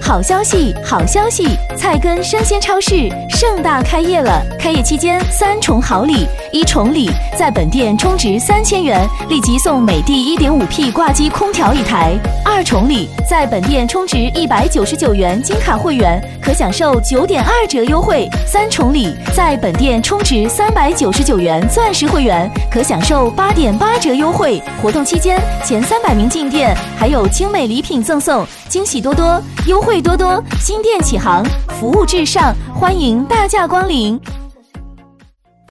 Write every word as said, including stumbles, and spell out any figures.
好消息，好消息！菜根生鲜超市盛大开业了！开业期间三重好礼：一重礼，在本店充值三千元，立即送美的 一点五 P 挂机空调一台；二重礼，在本店充值一百九十九元金卡会员，可享受 九点二折优惠；三重礼，在本店充值三百九十九元钻石会员，可享受 八点八折优惠。活动期间，前三百名进店还有精美礼品赠送，惊喜多多，优惠多多，新店启航，服务至上，欢迎大驾光临。